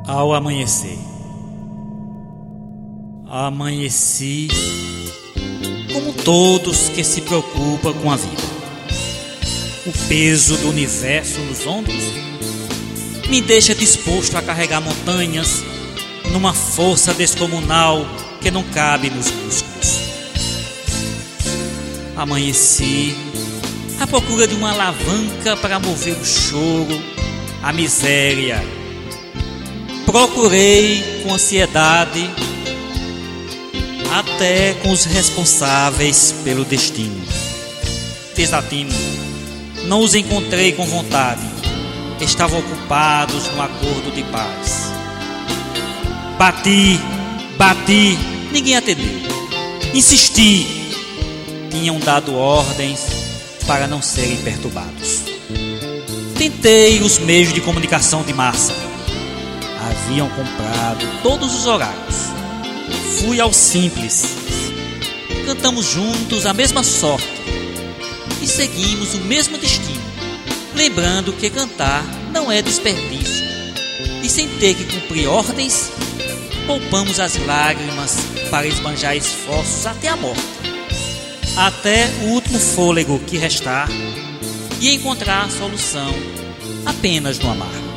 Ao amanhecer. Amanheci como todos que se preocupam com a vida. O peso do universo nos ombros me deixa disposto a carregar montanhas numa força descomunal que não cabe nos músculos. Amanheci à procura de uma alavanca para mover o choro, a miséria. Procurei com ansiedade, até com os responsáveis pelo destino. Desatino, não os encontrei com vontade, estavam ocupados no acordo de paz. Bati, ninguém atendeu. Insisti, tinham dado ordens para não serem perturbados. Tentei os meios de comunicação de massa, haviam comprado todos os horários. Fui ao simples, cantamos juntos a mesma sorte e seguimos o mesmo destino, lembrando que cantar não é desperdício e sem ter que cumprir ordens, poupamos as lágrimas para esbanjar esforços até a morte, até o último fôlego que restar e encontrar a solução apenas no amar.